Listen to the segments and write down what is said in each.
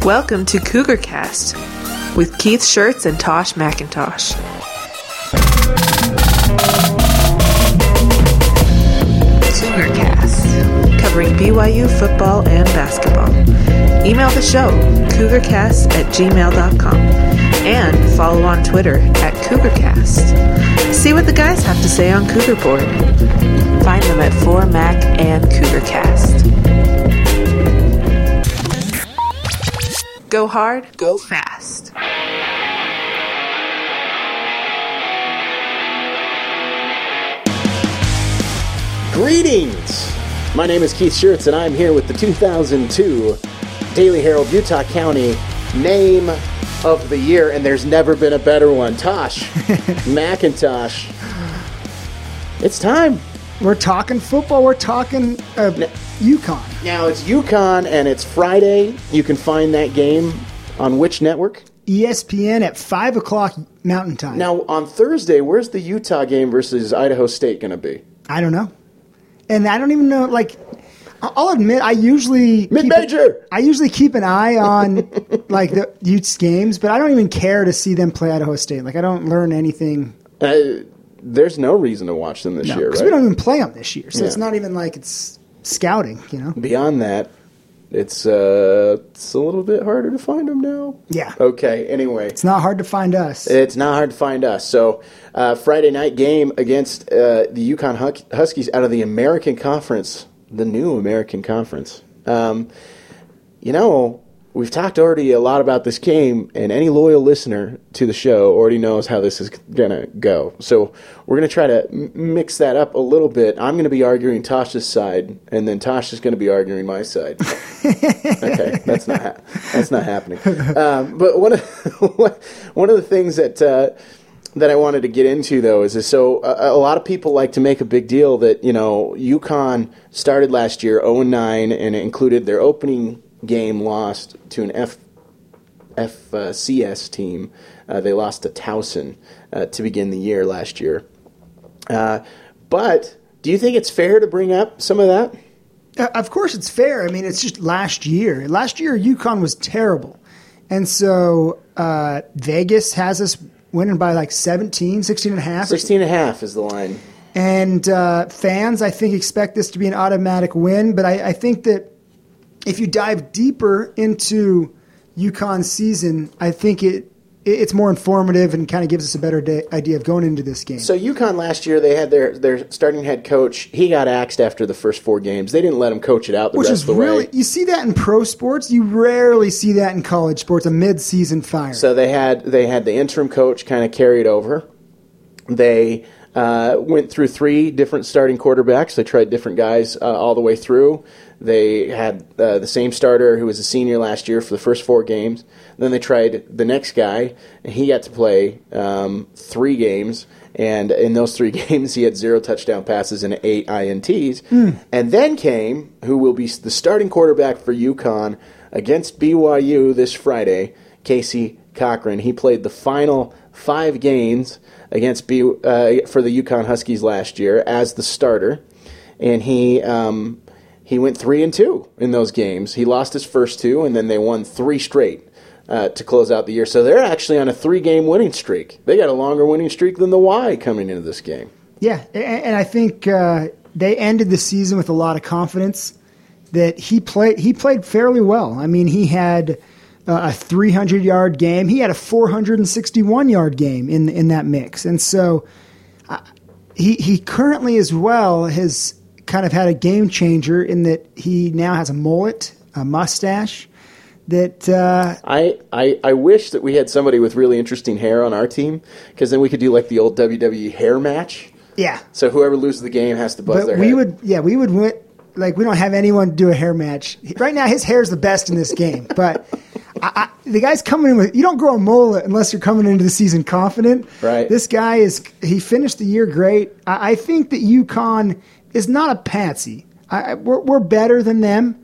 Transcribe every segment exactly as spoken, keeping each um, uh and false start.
Welcome to CougarCast with Keith Schertz and Tosh McIntosh. CougarCast, covering B Y U football and basketball. Email the show, cougarcast at gmail dot com, and follow on Twitter at CougarCast. See what the guys have to say on Cougar Board. Find them at four Mac and CougarCast. Go hard, go fast. Greetings! My name is Keith Schertz, and I'm here with the two thousand two Daily Herald Utah County Name of the Year, and there's never been a better one. Tosh McIntosh. It's time. We're talking football. We're talking uh, now, UConn. Now, it's UConn, and it's Friday. You can find that game on which network? E S P N at five o'clock Mountain Time. Now, on Thursday, where's the Utah game versus Idaho State going to be? I don't know. And I don't even know, like, I'll admit, I usually... Mid-major! I usually keep an eye on, like, the Utes games, but I don't even care to see them play Idaho State. Like, I don't learn anything... Uh, there's no reason to watch them this no, year, right? Because we don't even play them this year, so yeah. it's not even like it's scouting, you know? Beyond that, it's uh, it's a little bit harder to find them now. Yeah. Okay, anyway. It's not hard to find us. It's not hard to find us. So, uh, Friday night game against uh, the UConn Huskies out of the American Conference, the new American Conference. Um, you know, we've talked already a lot about this game, and any loyal listener to the show already knows how this is going to go. So we're going to try to m- mix that up a little bit. I'm going to be arguing Tosh's side, and then Tosh is going to be arguing my side. Okay, that's not ha- that's not happening. Um, but one of one of the things that uh, that I wanted to get into though is, is so a, a lot of people like to make a big deal that, you know, UConn started last year oh and nine, and it included their opening game lost to an F, F uh, C S team. Uh, they lost to Towson uh, to begin the year last year. Uh, but do you think it's fair to bring up some of that? Uh, of course it's fair. I mean, it's just last year. Last year, UConn was terrible. And so uh, Vegas has us winning by like seventeen, sixteen and a half. sixteen and a half is the line. And uh, fans, I think, expect this to be an automatic win. But I, I think that if you dive deeper into UConn's season, I think it it's more informative and kind of gives us a better day, idea of going into this game. So UConn last year, they had their, their starting head coach. He got axed after the first four games. They didn't let him coach it out the Which rest is of the really, way. You see that in pro sports. You rarely see that in college sports, a mid-season fire. So they had they had the interim coach kind of carry it over. They uh, went through three different starting quarterbacks. They tried different guys uh, all the way through. They had uh, the same starter who was a senior last year for the first four games. Then they tried the next guy, and he got to play um, three games. And in those three games, he had zero touchdown passes and eight I N Ts. Mm. And then came, who will be the starting quarterback for UConn against B Y U this Friday, Casey Cochran. He played the final five games against B uh, for the UConn Huskies last year as the starter, and he um, he went three and two in those games. He lost his first two, and then they won three straight uh, to close out the year. So they're actually on a three-game winning streak. They got a longer winning streak than the Y coming into this game. Yeah, and I think uh, they ended the season with a lot of confidence that he played. He played fairly well. I mean, he had a three hundred yard game. He had a four hundred sixty-one yard game in in that mix. And so uh, he he currently as well has kind of had a game changer in that he now has a mullet, a mustache. That uh, I, I I wish that we had somebody with really interesting hair on our team, because then we could do like the old W W E hair match. Yeah. So whoever loses the game has to buzz but their we head. would yeah we would win. Like, we don't have anyone do a hair match right now. His hair is the best in this game, but I, I, the guy's coming in with, you don't grow a mullet unless you're coming into the season confident. Right. This guy is, he finished the year great. I, I think that UConn is not a patsy. I, we're, we're better than them.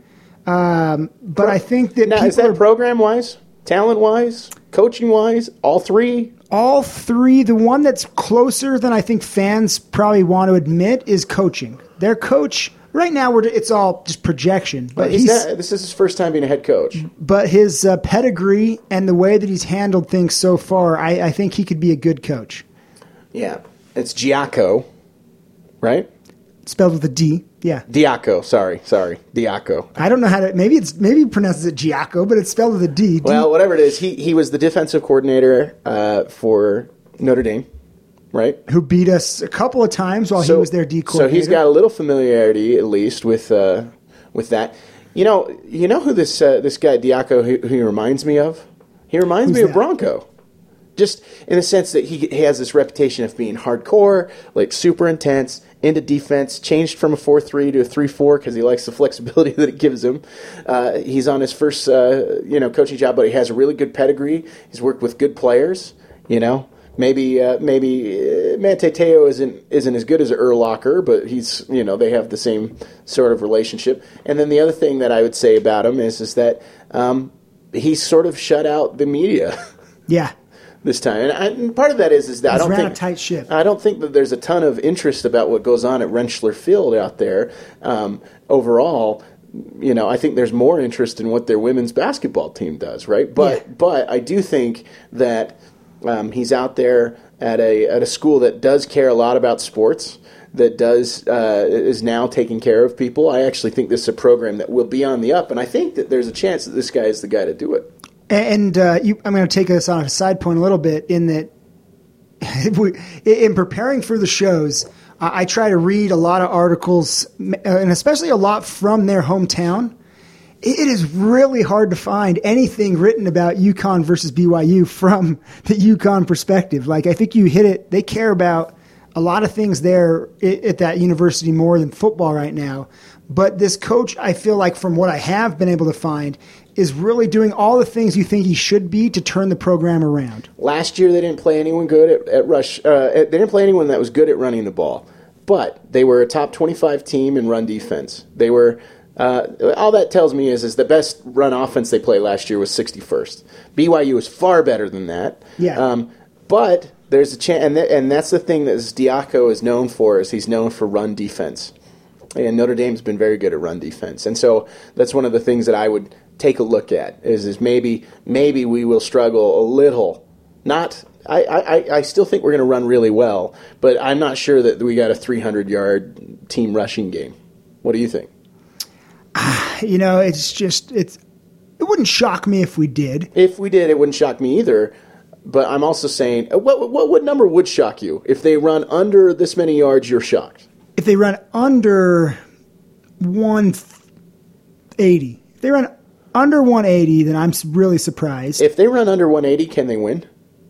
Um, but I think that now, is that program wise, talent wise, coaching wise, all three? All three. The one that's closer than I think fans probably want to admit is coaching. Their coach right now we're it's all just projection. But But he's he's not, this is his first time being a head coach. but his uh, pedigree and the way that he's handled things so far, I, I think he could be a good coach. Yeah. It's Giaco, right? Spelled with a D. Yeah. Diaco, sorry, sorry. Diaco. I don't know how to. Maybe it's maybe he pronounces it Giaco, but it's spelled with a D. D- Well, whatever it is, he, he was the defensive coordinator uh, for Notre Dame, right? who beat us a couple of times while he was their D So coordinator. he's got a little familiarity, at least, with uh, with that. You know, you know who this uh, this guy Diaco who, who he reminds me of? He reminds Who's me of that? Bronco, just in the sense that he, he has this reputation of being hardcore, like super intense, into defense. Changed from a four three to a three four because he likes the flexibility that it gives him. Uh, he's on his first uh, you know coaching job, but he has a really good pedigree. He's worked with good players. You know. Maybe uh, maybe uh, Manti Te'o isn't isn't as good as Urlacher, but he's you know they have the same sort of relationship. And then the other thing that I would say about him is is that um, he's sort of shut out the media yeah. this time, and, I, and part of that is is that He's I don't ran think a tight ship. I don't think that there's a ton of interest about what goes on at Rentschler Field out there um, overall. You know, I think there's more interest in what their women's basketball team does, right? But Yeah. but I do think that. Um, he's out there at a at a school that does care a lot about sports, that does uh, is now taking care of people. I actually think this is a program that will be on the up, and I think that there's a chance that this guy is the guy to do it. And uh, you, I'm going to take us on a side point a little bit in that we, in preparing for the shows, uh, I try to read a lot of articles, and especially a lot from their hometown. It is really hard to find anything written about UConn versus B Y U from the UConn perspective. Like, I think you hit it. They care about a lot of things there at that university more than football right now. But this coach, I feel like from what I have been able to find, is really doing all the things you think he should be to turn the program around. Last year, they didn't play anyone good at, at rush. Uh, they didn't play anyone that was good at running the ball, but they were a top twenty-five team in run defense. They were. Uh, all that tells me is is the best run offense they played last year was sixty-first. B Y U is far better than that. Yeah. Um, but there's a chance, and, th- and that's the thing that Diaco is known for, is he's known for run defense. And Notre Dame's been very good at run defense, and so that's one of the things that I would take a look at. Is is maybe maybe we will struggle a little. Not. I, I, I still think we're going to run really well, but I'm not sure that we got a three hundred yard team rushing game. What do you think? You know, it's just it's. It wouldn't shock me if we did. If we did, it wouldn't shock me either. But I'm also saying, what what what number would shock you? If they run under this many yards, you're shocked. If they run under one eighty, if they run under one eighty, then I'm really surprised. If they run under one eighty, can they win?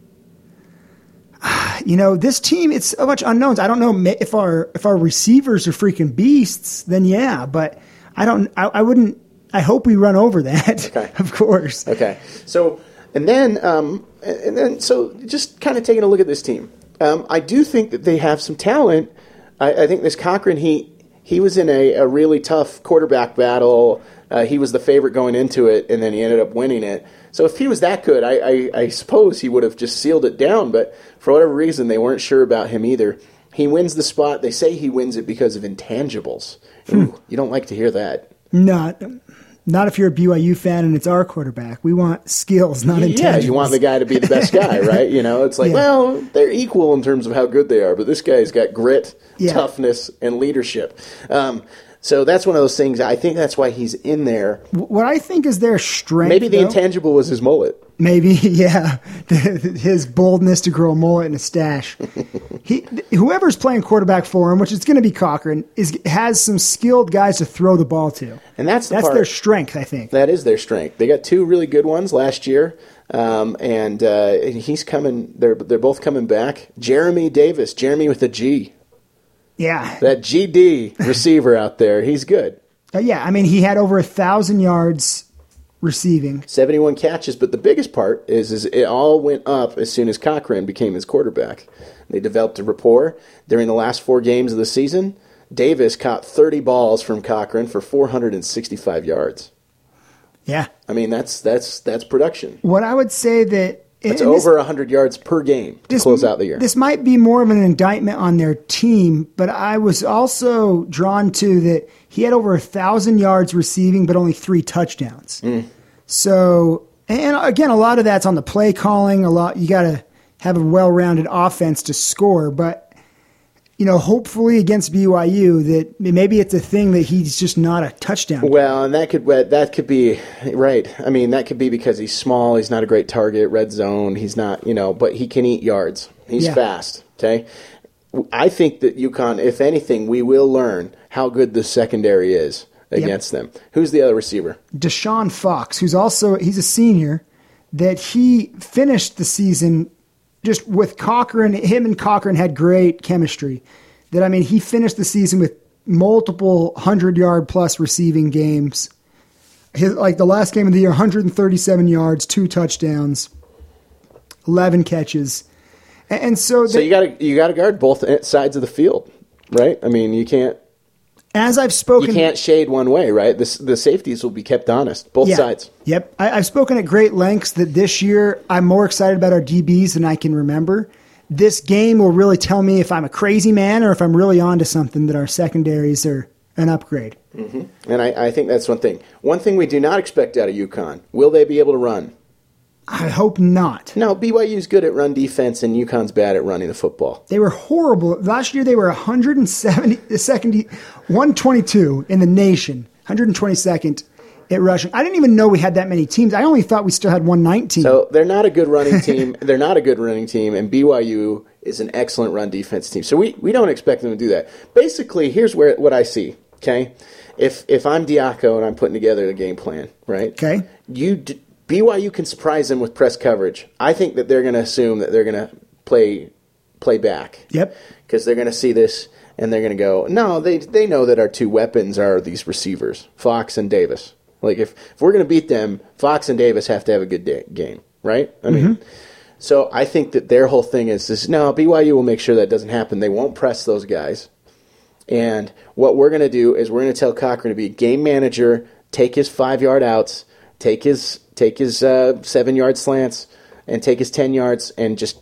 You know, this team, it's so much unknowns. I don't know if our if our receivers are freaking beasts, then yeah, but I don't. I, I wouldn't. I hope we run over that. Okay. Of course. Okay. So and then um, and then so just kind of taking a look at this team, um, I do think that they have some talent. I, I think this Cochran, he he was in a, a really tough quarterback battle. Uh, he was the favorite going into it, and then he ended up winning it. So if he was that good, I, I, I suppose he would have just sealed it down. But for whatever reason, they weren't sure about him either. He wins the spot. They say he wins it because of intangibles. Ooh, you don't like to hear that. Not, not if you're a B Y U fan and it's our quarterback. We want skills, not intangibles. Yeah, you want the guy to be the best guy, right? You know, it's like, Yeah. well, they're equal in terms of how good they are, but this guy's got grit, Yeah. toughness, and leadership. Um, so that's one of those things. I think that's why he's in there. What I think is their strength. Maybe the though, intangible was his mullet. Maybe, yeah. His boldness to grow a mullet and a stash. He, whoever's playing quarterback for him, which is going to be Cochran, is has some skilled guys to throw the ball to. And that's the That's part. their strength, I think. That is their strength. They got two really good ones last year, um, and uh, he's coming. They're they're both coming back. Jeremy Davis, Jeremy with a G. Yeah. That G D receiver out there, he's good. Uh, yeah, I mean, he had over a thousand yards receiving. seventy-one catches, but the biggest part is is it all went up as soon as Cochran became his quarterback. They developed a rapport. During the last four games of the season, Davis caught thirty balls from Cochran for four hundred sixty-five yards. Yeah. I mean, that's that's that's production. What I would say that It's and over this, one hundred yards per game to this, close out the year. This might be more of an indictment on their team, but I was also drawn to that he had over one thousand yards receiving, but only three touchdowns. Mm. So, and again, a lot of that's on the play calling. A lot you got to have a well-rounded offense to score, but you know, hopefully against B Y U, that maybe it's a thing that he's just not a touchdown guy. Well, and that could that could be right. I mean, that could be because he's small. He's not a great target, red zone. He's not, you know, but he can eat yards. He's yeah. fast. Okay, I think that UConn, if anything, we will learn how good the secondary is against yep. them. Who's the other receiver? Deshaun Fox, who's also he's a senior. That he finished the season. Just with Cochran, him and Cochran had great chemistry. That I mean, he finished the season with multiple hundred-yard plus receiving games. His, like the last game of the year, one hundred thirty-seven yards, two touchdowns, eleven catches, and, and so. So they, you got to you got to guard both sides of the field, right? I mean, you can't. As I've spoken, you can't shade one way, right? The, the safeties will be kept honest, both yeah, sides. Yep, I, I've spoken at great lengths that this year I'm more excited about our D Bs than I can remember. This game will really tell me if I'm a crazy man or if I'm really onto something. That our secondaries are an upgrade. Mm-hmm. And I, I think that's one thing. One thing we do not expect out of UConn: will they be able to run? I hope not. No, B Y U's good at run defense, and UConn's bad at running the football. They were horrible. Last year they were one hundred seventy, one twenty-two in the nation, one hundred twenty-second at rushing. I didn't even know we had that many teams. I only thought we still had one nineteen. So they're not a good running team. They're not a good running team, and B Y U is an excellent run defense team. So we, we don't expect them to do that. Basically, here's where what I see, okay? If if I'm Diaco and I'm putting together the game plan, right? Okay. You d- B Y U can surprise them with press coverage. I think that they're going to assume that they're going to play play back. Yep. Because they're going to see this and they're going to go, no, they they know that our two weapons are these receivers, Fox and Davis. Like if, if we're going to beat them, Fox and Davis have to have a good day, game, right? I mm-hmm. mean, so I think that their whole thing is this, no, B Y U will make sure that doesn't happen. They won't press those guys. And what we're going to do is we're going to tell Cochran to be a game manager, take his five-yard outs, take his take his uh, seven-yard slants, and take his ten yards, and just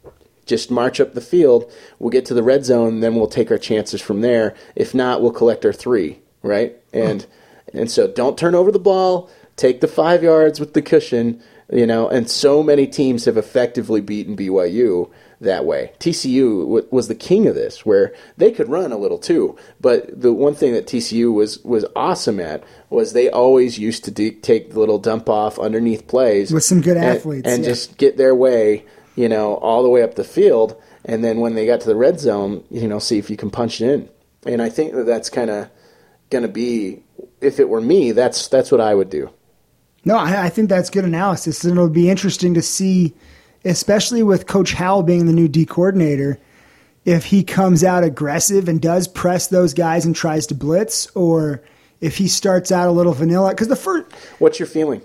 just march up the field. We'll get to the red zone, and then we'll take our chances from there. If not, we'll collect our three, right? And oh. and so don't turn over the ball. Take the five yards with the cushion, you know. And so many teams have effectively beaten B Y U that way. T C U w- was the king of this, where they could run a little too. But the one thing that T C U was was awesome at was they always used to de- take the little dump off underneath plays with some good and, athletes and yeah. just get their way, you know, all the way up the field. And then when they got to the red zone, you know, see if you can punch it in. And I think that that's kind of going to be, if it were me, that's that's what I would do. No, I, I think that's good analysis, and it'll be interesting to see, especially with Coach Howell being the new D coordinator, if he comes out aggressive and does press those guys and tries to blitz, or if he starts out a little vanilla. Because the first, what's your feeling?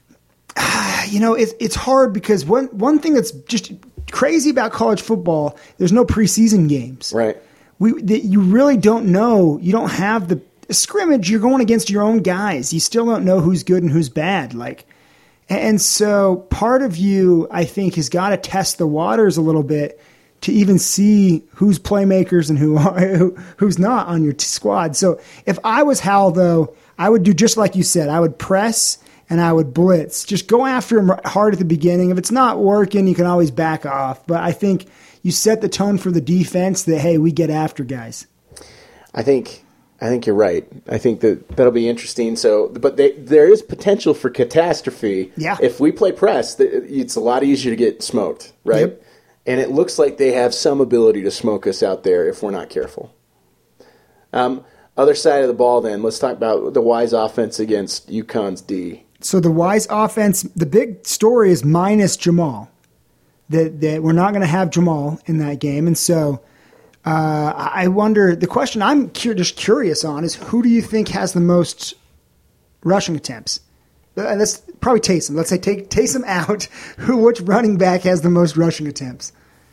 You know, it's it's hard because one one thing that's just crazy about college football, there's no preseason games. Right. We the, you really don't know. You don't have the scrimmage. You're going against your own guys. You still don't know who's good and who's bad. Like. And so part of you, I think, has got to test the waters a little bit to even see who's playmakers and who, who who's not on your t- squad. So if I was Hal, though, I would do just like you said. I would press and I would blitz. Just go after him hard at the beginning. If it's not working, you can always back off. But I think you set the tone for the defense that, hey, we get after guys. I think... I think you're right. I think that that'll be interesting. So, but they, there is potential for catastrophe. Yeah. If we play press, it's a lot easier to get smoked, right? Yep. And it looks like they have some ability to smoke us out there if we're not careful. Um, other side of the ball, then, let's talk about the Wise offense against UConn's D. So the Wise offense, the big story is minus Jamal. That that we're not going to have Jamal in that game, and so. Uh, I wonder, the question I'm cu- just curious on is who do you think has the most rushing attempts? Uh, let's probably Taysom. Let's say take Taysom out. Who, which running back has the most rushing attempts?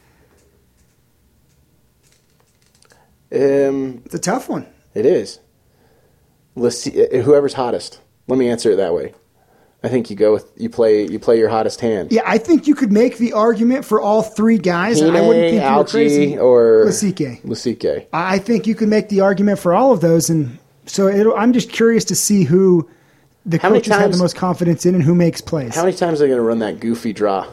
Um, it's a tough one. It is. Let's see, whoever's hottest. Let me answer it that way. I think you go with you play you play your hottest hand. Yeah, I think you could make the argument for all three guys. Hine, I wouldn't think you were crazy. Or Lasike. Lasike. I think you could make the argument for all of those, and so it'll, I'm just curious to see who the How many coaches have times- the most confidence in and who makes plays. How many times are they going to run that goofy draw?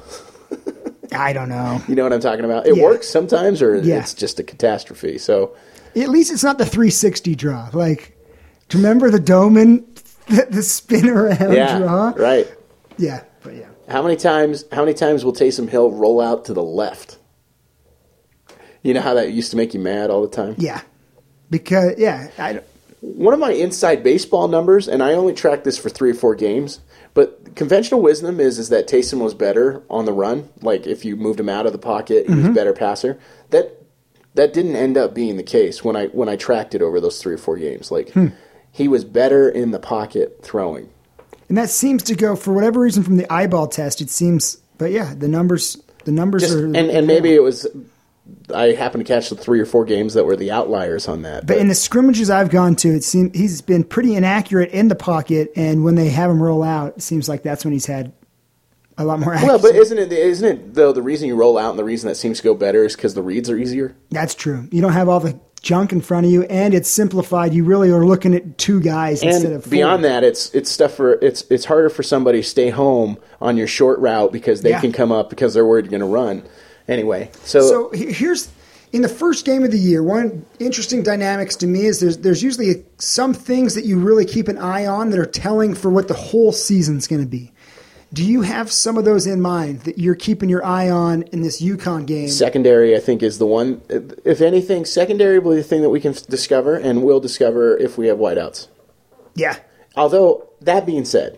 I don't know. You know what I'm talking about? It Yeah. works sometimes, or Yeah. it's just a catastrophe. So At least it's not the three sixty draw. Like, do you remember the Doman, the, the spin around yeah, draw? right. Yeah, but yeah. How many times? How many times will Taysom Hill roll out to the left? You know how that used to make you mad all the time. Yeah. Because, yeah, I, One of my inside baseball numbers, and I only tracked this for three or four games, but conventional wisdom is is that Taysom was better on the run. Like if you moved him out of the pocket, he Mm-hmm. was a better passer. That that didn't end up being the case when I when I tracked it over those three or four games. Like Hmm. he was better in the pocket throwing. and that seems to go, for whatever reason, from the eyeball test, it seems, but yeah, the numbers, the numbers Just, are. and and maybe it was I happened to catch the three or four games that were the outliers on that. But in the scrimmages I've gone to, it seems he's been pretty inaccurate in the pocket, and when they have him roll out, it seems like that's when he's had a lot more accuracy. well, but isn't it isn't it though the reason you roll out and the reason that seems to go better is because the reads are easier? That's true. You don't have all the junk in front of you, and it's simplified. You really are looking at two guys instead of And four. beyond that, it's it's stuff for it's it's harder for somebody to stay home on your short route because they Yeah. can come up because they're worried you're going to run anyway. So, So he- here's in the first game of the year. One interesting dynamics to me is there's there's usually some things that you really keep an eye on that are telling for what the whole season's going to be. Do you have some of those in mind that you're keeping your eye on in this UConn game? secondary, I think, is the one. If anything, secondary will be the thing that we can discover and will discover if we have wideouts. Yeah, Although that being said,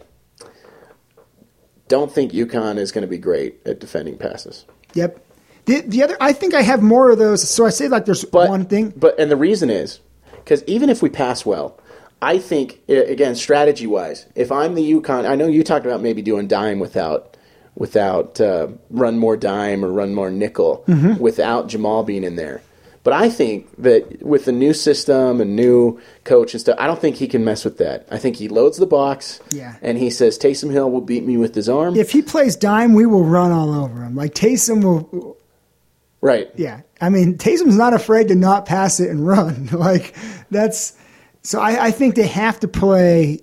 don't think UConn is going to be great at defending passes. yep. The the other, I think I have more of those. So I say like there's But one thing. But and the reason is because even if we pass well, I think i- again strategy wise, if I'm the UConn, I know you talked about maybe doing dime without without uh, run more dime or run more nickel Mm-hmm. without Jamal being in there. But I think that with the new system and new coach and stuff, I don't think he can mess with that. I think he loads the box Yeah. and he says Taysom Hill will beat me with his arm. If he plays dime, we will run all over him. Like Taysom will. right. Yeah, I mean Taysom's not afraid to not pass it and run. Like that's so. I, I think they have to play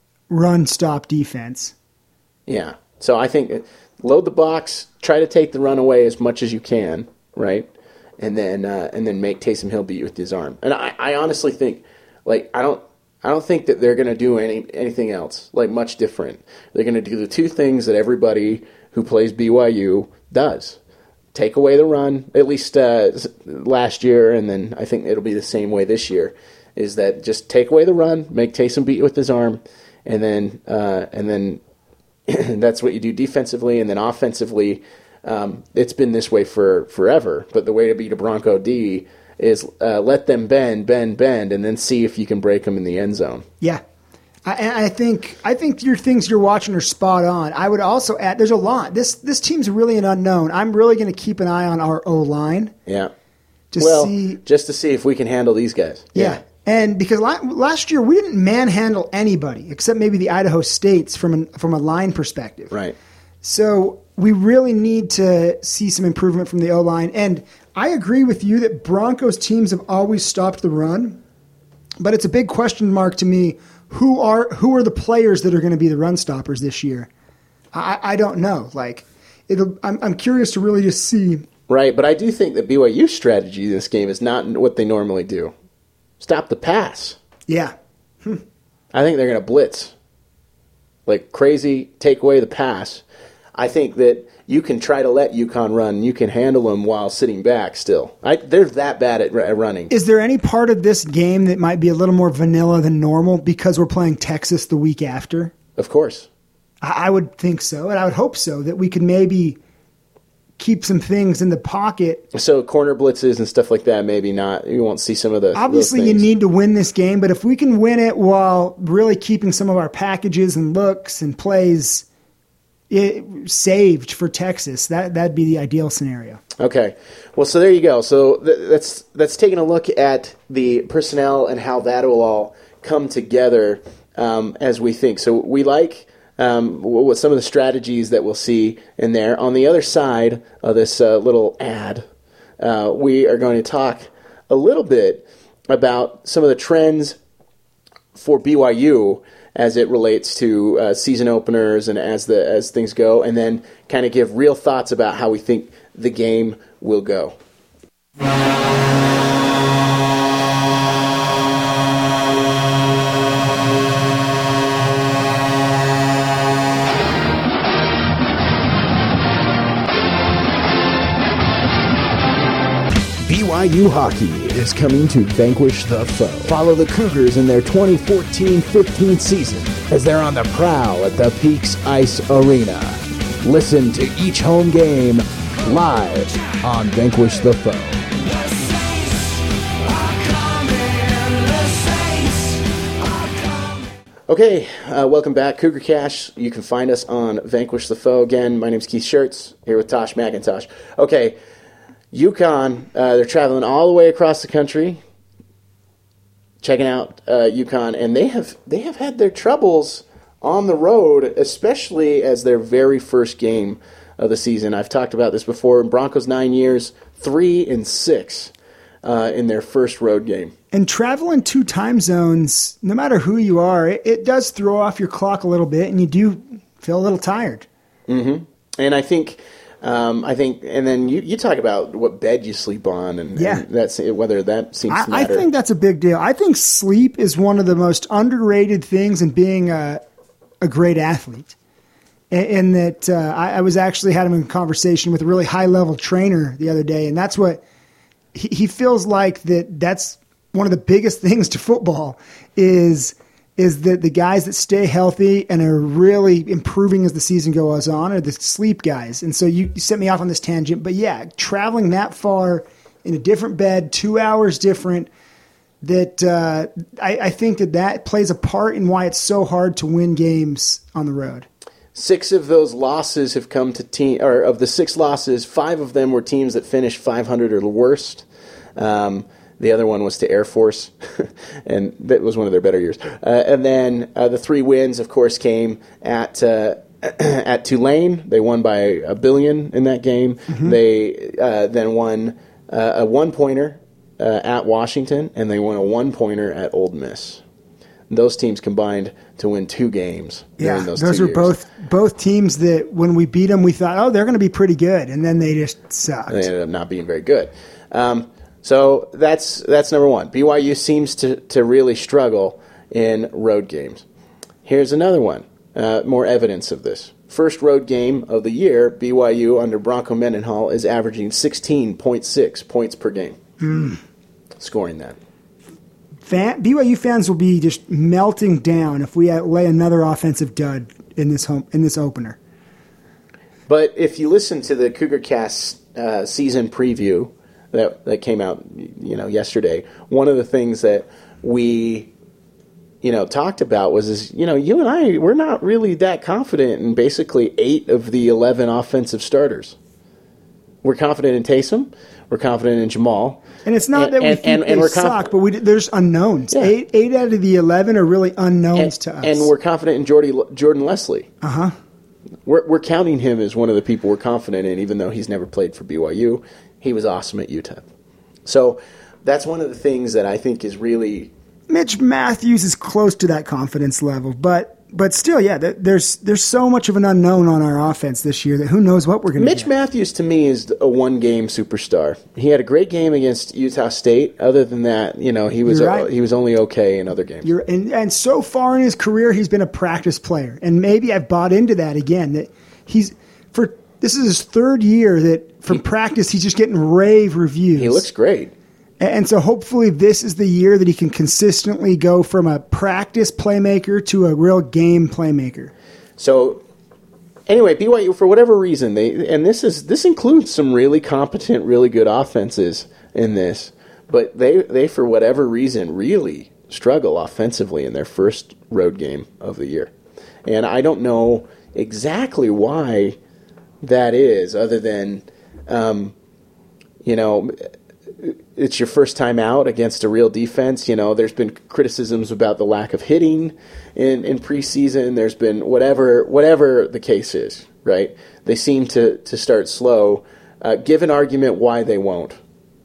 run stop defense. Yeah. So I think uh, load the box, try to take the run away as much as you can, right? And then uh, and then make Taysom Hill beat you with his arm. And I, I honestly think, like I don't I don't think that they're going to do any anything else like much different. They're going to do the two things that everybody who plays B Y U does: take away the run. At least uh, last year, and then I think it'll be the same way this year. Is that just take away the run, make Taysom beat you with his arm, and then uh, and then. That's what you do defensively, and then offensively, um, it's been this way for forever. But the way to beat a Bronco D is uh, let them bend, bend, bend, and then see if you can break them in the end zone. Yeah, I, I think I think your things you're watching are spot on. I would also add there's a lot. This this team's really an unknown. I'm really going to keep an eye on our O line Yeah. to well, see. just to see if we can handle these guys. Yeah. And because la- last year we didn't manhandle anybody except maybe the Idaho States from an, from a line perspective. Right. So we really need to see some improvement from the O-line. And I agree with you that Broncos teams have always stopped the run, but it's a big question mark to me. Who are who are the players that are going to be the run stoppers this year? I, I don't know. Like, it'll. I'm, I'm curious to really just see. Right, but I do think that B Y U's strategy in this game is not what they normally do. Stop the pass. Yeah, I think they're going to blitz like crazy, take away the pass. I think that you can try to let UConn run. You can handle them while sitting back still. I, they're that bad at, at running. is there any part of this game that might be a little more vanilla than normal because we're playing Texas the week after? Of course. I, I would think so, and I would hope so, that we could maybe keep some things in the pocket. So corner blitzes and stuff like that, maybe not. You won't see some of the Obviously, those you things. need to win this game, but if we can win it while really keeping some of our packages and looks and plays it, saved for Texas, that, that'd be the ideal scenario. Okay. Well, so there you go. So th- that's that's taking a look at the personnel and how that will all come together um, as we think. So we like um, what some of the strategies that we'll see in there. On the other side of this uh, little ad, uh, we are going to talk a little bit about some of the trends for B Y U as it relates to uh, season openers and as the as things go, and then kind of give real thoughts about how we think the game will go. B Y U Hockey is coming to vanquish the foe. Follow the Cougars in their twenty fourteen fifteen season as they're on the prowl at the Peaks Ice Arena. Listen to each home game live on Vanquish the Foe. Okay, uh, welcome back, Cougar Cash. You can find us on Vanquish the Foe. Again, my name's Keith Schertz, here with Tosh McIntosh. Okay, UConn, uh, they're traveling all the way across the country, checking out uh, UConn, and they have they have had their troubles on the road, especially as their very first game of the season. I've talked about this before. Broncos nine years, three and six uh, in their first road game. And traveling two time zones, no matter who you are, it, it does throw off your clock a little bit, and you do feel a little tired. Mm-hmm. And I think. Um, I think, and then you, you talk about what bed you sleep on, and, yeah. and that's whether that seems I, to matter. I think that's a big deal. I think sleep is one of the most underrated things in being a, a great athlete. And, and that uh, I, I was actually having a conversation with a really high level trainer the other day, and that's what he, he feels like that. That's one of the biggest things to football is. is that the guys that stay healthy and are really improving as the season goes on are the sleep guys. And so you, you set me off on this tangent. But, yeah, traveling that far in a different bed, two hours different, that uh, I, I think that that plays a part in why it's so hard to win games on the road. Six of those losses have come to team, or of the six losses, five of them were teams that finished five hundred or the worst. Um The other one was to Air Force, and that was one of their better years. Uh, and then uh, the three wins, of course, came at uh, at Tulane. They won by a billion in that game. Mm-hmm. They uh, then won uh, a one-pointer uh, at Washington, and they won a one-pointer at Ole Miss. And those teams combined to win two games. Yeah, those those two were years. both both teams that when we beat them, we thought, oh, they're going to be pretty good, and then they just sucked. They ended up not being very good. Um, So that's that's number one. B Y U seems to, to really struggle in road games. Here's another one, uh, more evidence of this. First road game of the year, B Y U under Bronco Mendenhall is averaging sixteen point six points per game, mm. scoring that. Fan, B Y U fans will be just melting down if we lay another offensive dud in this home in this opener. But if you listen to the Cougar Cast uh, season preview, That, that came out, you know, yesterday. One of the things that we, you know, talked about was, is, you know, you and I, we're not really that confident in basically eight of the eleven offensive starters. We're confident in Taysom. We're confident in Jamal. And it's not and, that we and, think and, they and we're suck, conf- but we, there's unknowns. Yeah. Eight, eight out of the eleven are really unknowns and, to us. And we're confident in Jordy, Jordan Leslie. Uh-huh. We're, we're counting him as one of the people we're confident in, even though he's never played for B Y U. He was awesome at U T E P. So that's one of the things that I think is really... Mitch Matthews is close to that confidence level, but but still, yeah, there's there's so much of an unknown on our offense this year that who knows what we're going to get. Mitch Matthews, to me, is a one-game superstar. He had a great game against Utah State. Other than that, you know, he was right. he was only okay in other games. You're, and, and so far in his career, he's been a practice player. And maybe I've bought into that again, that he's... for this is his third year that from he, practice he's just getting rave reviews. He looks great. And so hopefully this is the year that he can consistently go from a practice playmaker to a real game playmaker. So anyway, B Y U, for whatever reason, they and this is this includes some really competent, really good offenses in this, but they, they for whatever reason really struggle offensively in their first road game of the year. And I don't know exactly why that is, other than, um, you know, it's your first time out against a real defense. You know, there's been criticisms about the lack of hitting in, in preseason. There's been whatever whatever the case is, right? They seem to, to start slow. Uh, give an argument why they won't.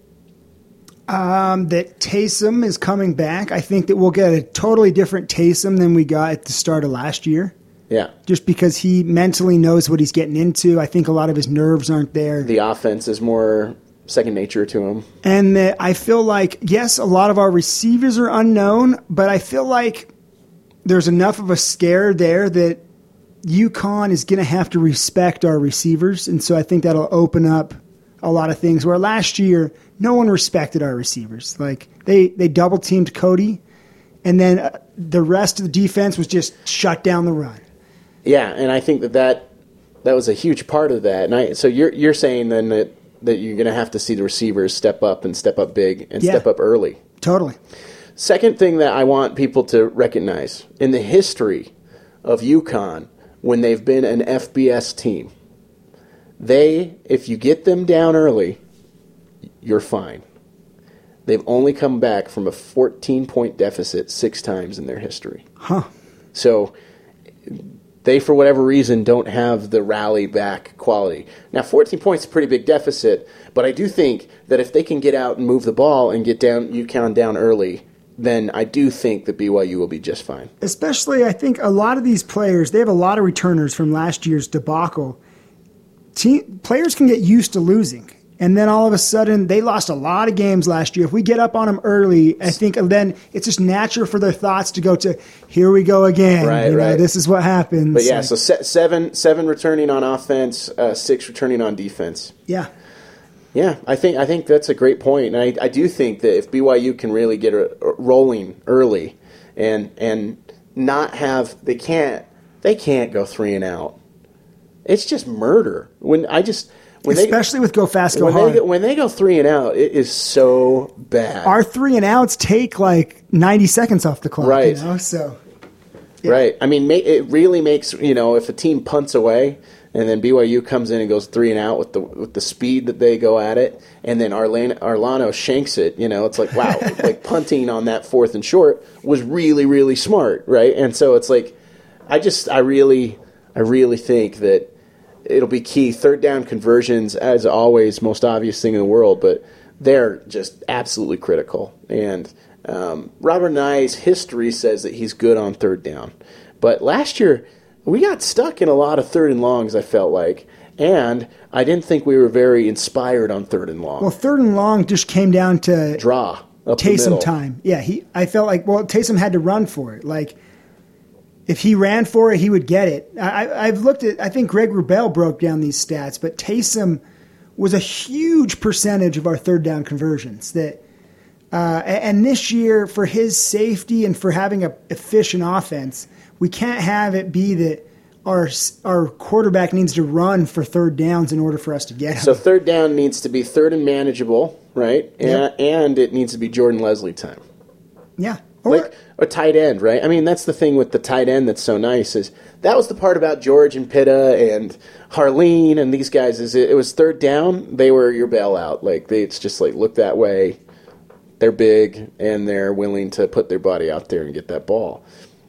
Um, that Taysom is coming back. I think that we'll get a totally different Taysom than we got at the start of last year. Yeah. Just because he mentally knows what he's getting into. I think a lot of his nerves aren't there. The offense is more second nature to him. And that I feel like, yes, a lot of our receivers are unknown, but I feel like there's enough of a scare there that UConn is going to have to respect our receivers. And so I think that'll open up a lot of things where last year no one respected our receivers. Like they, they double teamed Cody, and then uh, the rest of the defense was just shut down the run. Yeah, and I think that that, that was a huge part of that. And I, so you're you're saying then that, that you're going to have to see the receivers step up and step up big and yeah, step up early. Totally. Second thing that I want people to recognize in the history of UConn, when they've been an F B S team, they, if you get them down early, you're fine. They've only come back from a fourteen-point deficit six times in their history. Huh. So they, for whatever reason, don't have the rally back quality. Now, fourteen points is a pretty big deficit, but I do think that if they can get out and move the ball and get down UConn down early, then I do think that B Y U will be just fine. Especially, I think a lot of these players, they have a lot of returners from last year's debacle. Team, players can get used to losing. And then all of a sudden, they lost a lot of games last year. If we get up on them early, I think then it's just natural for their thoughts to go to, here we go again. Right, you know, right. This is what happens. But yeah, like, so se- seven seven returning on offense, uh, six returning on defense. Yeah. Yeah, I think I think that's a great point. And I, I do think that if B Y U can really get a, a rolling early and and not have they can't they can't go three and out. It's just murder. When I just when Especially they, with go fast, go when hard. They go, when they go three and out, it is so bad. Our three and outs take like ninety seconds off the clock. Right. You know? So, yeah. Right. I mean, it really makes, you know, if a team punts away and then B Y U comes in and goes three and out with the with the speed that they go at it, and then Arlano, Arlano shanks it, you know, it's like, wow, like punting on that fourth and short was really, really smart, right? And so it's like, I just, I really, I really think that it'll be key. Third down conversions, as always, most obvious thing in the world, but they're just absolutely critical. And um, Robert Nye's history says that he's good on third down. But last year, we got stuck in a lot of third and longs, I felt like. And I didn't think we were very inspired on third and long. Well, third and long just came down to Draw up the Taysom middle. time. Yeah, he. I felt like, well, Taysom had to run for it. Like, if he ran for it, he would get it. I, I've looked at, I think Greg Wrubell broke down these stats, but Taysom was a huge percentage of our third down conversions. That, uh, and this year, for his safety and for having an efficient offense, we can't have it be that our our quarterback needs to run for third downs in order for us to get him. So third down needs to be third and manageable, right? Yep. And, and it needs to be Jordan Leslie time. Yeah. Or, Like a tight end, right? I mean, that's the thing with the tight end that's so nice is that was the part about George and Pitta and Harleen and these guys is it, it was third down, they were your bailout. Like they, it's just like look that way. They're big and they're willing to put their body out there and get that ball.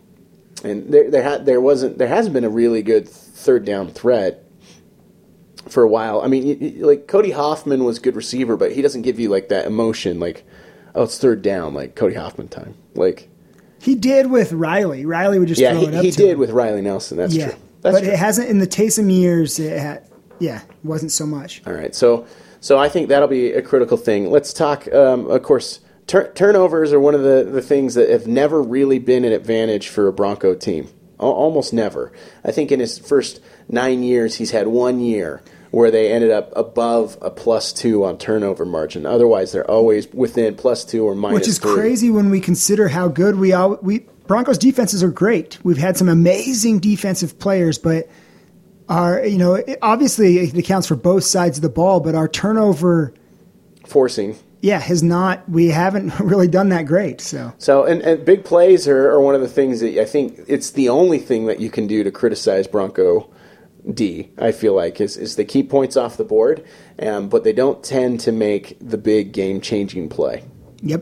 And there there ha- there wasn't there hasn't been a really good third down threat for a while. I mean, you, you, like Cody Hoffman was a good receiver, but he doesn't give you like that emotion like oh, it's third down, like Cody Hoffman time. Like he did with Riley. Riley would just yeah, throw he, it up he to did him. with Riley Nelson. That's yeah. true. That's but true. it hasn't in the Taysom years. It had, yeah, wasn't so much. All right, so so I think that'll be a critical thing. Let's talk. Um, of course, tur- turnovers are one of the, the things that have never really been an advantage for a Bronco team. O- almost never. I think in his first nine years, he's had one year where they ended up above a plus two on turnover margin. Otherwise, they're always within plus two or minus Which is three. crazy when we consider how good we all we Broncos defenses are great. We've had some amazing defensive players, but our you know it, obviously it accounts for both sides of the ball. But our turnover, Forcing. yeah, has not. We haven't really done that great. So So, and, and big plays are, are one of the things that I think it's the only thing that you can do to criticize Bronco D, I feel like, is, is they keep points off the board, um, but they don't tend to make the big game-changing play. Yep.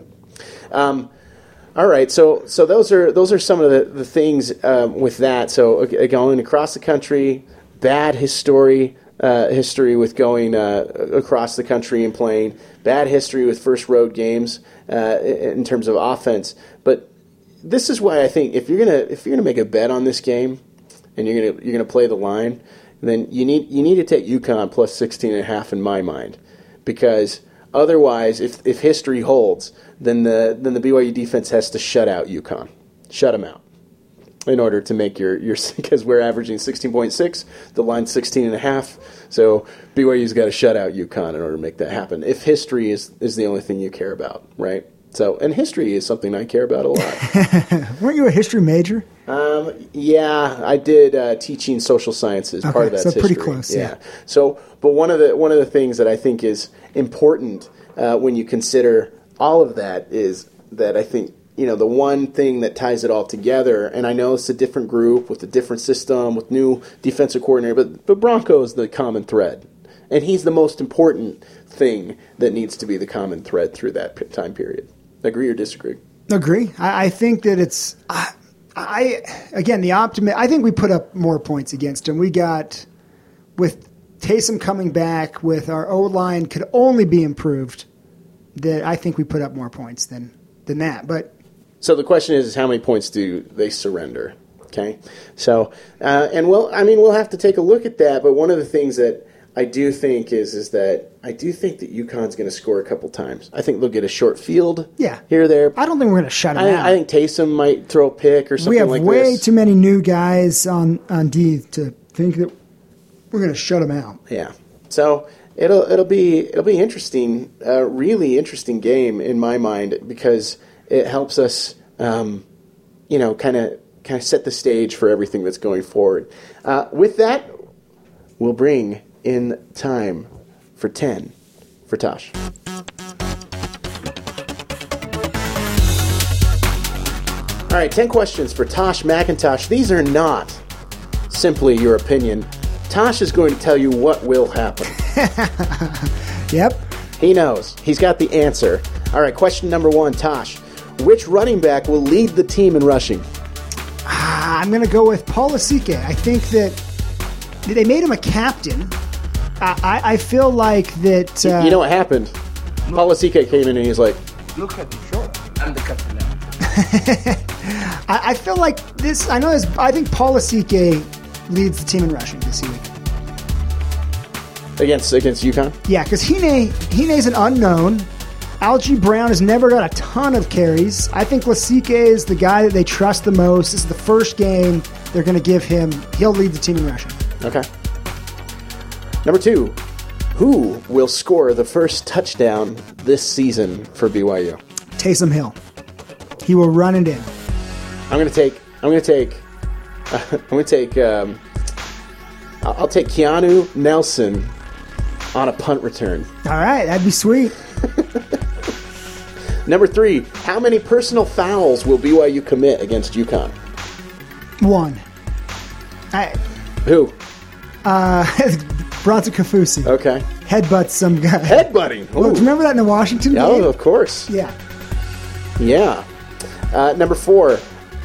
Um, all right, so so those are those are some of the, the things um, with that. So okay, going across the country, bad history, uh, history with going uh, across the country and playing, bad history with first road games uh, in terms of offense. But this is why I think if you're gonna if you're gonna make a bet on this game, and you're gonna you're gonna play the line, then you need you need to take UConn plus sixteen and a half in my mind, because otherwise, if if history holds, then the then the B Y U defense has to shut out UConn, shut them out, in order to make your your because we're averaging sixteen point six, the line's sixteen and a half, so B Y U's got to shut out UConn in order to make that happen. If history is is the only thing you care about, right? So, and history is something I care about a lot. Weren't you a history major? Um, yeah, I did uh, teaching social sciences. Okay, Part of that's so pretty history. close. Yeah. yeah. So, but one of the one of the things that I think is important uh, when you consider all of that is that I think you know the one thing that ties it all together. And I know it's a different group with a different system with new defensive coordinator, but but Bronco is the common thread, and he's the most important thing that needs to be the common thread through that time period. Agree or disagree? Agree. I, I think that it's. I, I again the optimist. I think we put up more points against him. We got with Taysom coming back, with our O line could only be improved. That I think we put up more points than than that. But so the question is, is how many points do they surrender? Okay, so uh, and we'll I mean we'll have to take a look at that. But one of the things that I do think is is that I do think that UConn's going to score a couple times. I think they'll get a short field yeah. here or there. I don't think we're going to shut them I, out. I think Taysom might throw a pick or something we have like way this. too many new guys on, on D to think that we're going to shut them out. Yeah. So it'll it'll be it'll be interesting, a uh, really interesting game in my mind, because it helps us, um, you know, kind of kind of set the stage for everything that's going forward. Uh, with that, we'll bring in time for ten for Tosh. All right, ten questions for Tosh McIntosh. These are not simply your opinion. Tosh is going to tell you what will happen. Yep. He knows. He's got the answer. All right, question number one, Tosh. Which running back will lead the team in rushing? Ah, I'm going to go with Paul Asike. I think that they made him a captain. I, I feel like that... Uh, you know what happened? Paul Asike came in and he's like... Look at the short. I'm the captain now. I, I feel like this... I know this... I think Paul Asike leads the team in rushing this week. Against against UConn? Yeah, because Hine, Hine's an unknown. Algie Brown has never got a ton of carries. I think Lasike is the guy that they trust the most. This is the first game they're going to give him. He'll lead the team in rushing. Okay. Number two, who will score the first touchdown this season for B Y U? Taysom Hill. He will run it in. I'm going to take. I'm going to take. Uh, I'm going to take. Um, I'll take Keanu Nelson on a punt return. All right, that'd be sweet. Number three, how many personal fouls will B Y U commit against UConn? One. I, Who? uh, Bronson Kafusi. Okay. Headbutts some guy. Headbutting. Well, do you remember that in the Washington Yeah, game? oh, of course. Yeah. Yeah. Uh, number four.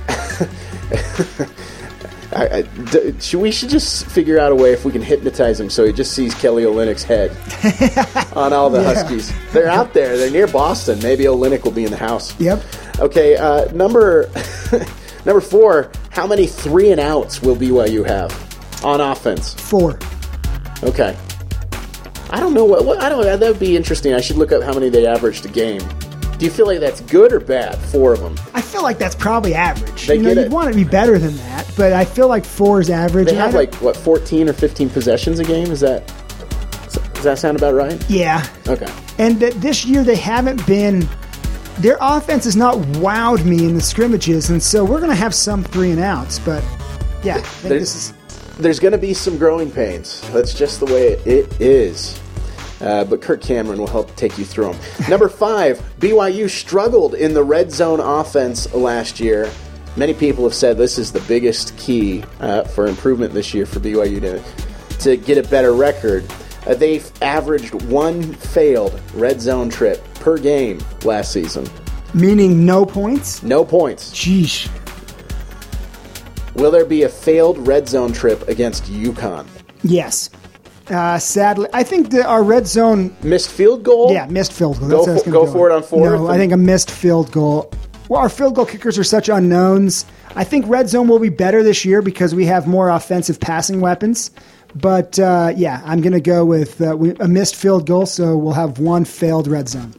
I, I, d- should, we should just figure out a way if we can hypnotize him so he just sees Kelly Olynyk's head on all the Yeah. Huskies. They're out there. They're near Boston. Maybe Olynyk will be in the house. Yep. Okay, uh, number number four, how many three and outs will B Y U have on offense? Four. Okay. I don't know what, what I don't. That would be interesting. I should look up how many they averaged a game. Do you feel like that's good or bad? Four of them. I feel like that's probably average. They you know, get you'd it. want it to be better than that, but I feel like four is average. They and I have don't- like what fourteen or fifteen possessions a game. Is that does that sound about right? Yeah. Okay. And that this year they haven't been. Their offense has not wowed me in the scrimmages, and so we're going to have some three and outs. But yeah, I think There's, this is. there's going to be some growing pains. That's just the way it is. Uh, but Kirk Cameron will help take you through them. Number five, B Y U struggled in the red zone offense last year. many people have said this is the biggest key uh, for improvement this year for B Y U to, to get a better record. Uh, they've averaged one failed red zone trip per game last season. Meaning no points? No points. Sheesh. Will there be a failed red zone trip against UConn? Yes. Uh, sadly, I think that our red zone... Missed field goal? Yeah, missed field goal. Go, That's for, go, go for it on fourth? No, I think a missed field goal. Well, our field goal kickers are such unknowns. I think red zone will be better this year because we have more offensive passing weapons. But, uh, yeah, I'm going to go with uh, we, a missed field goal, so we'll have one failed red zone.